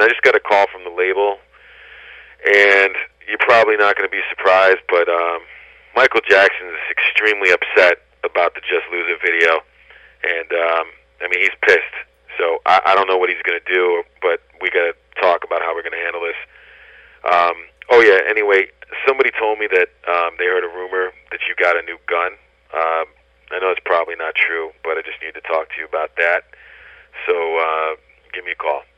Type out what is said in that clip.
I just got a call from the label, and you're probably not going to be surprised, but Michael Jackson is extremely upset about the Just Lose It video, and I mean, he's pissed. So I don't know what he's going to do, but we got to talk about how we're going to handle this. Oh yeah. Anyway, somebody told me that they heard a rumor that you got a new gun. I know it's probably not true, but I just need to talk to you about that. So give me a call.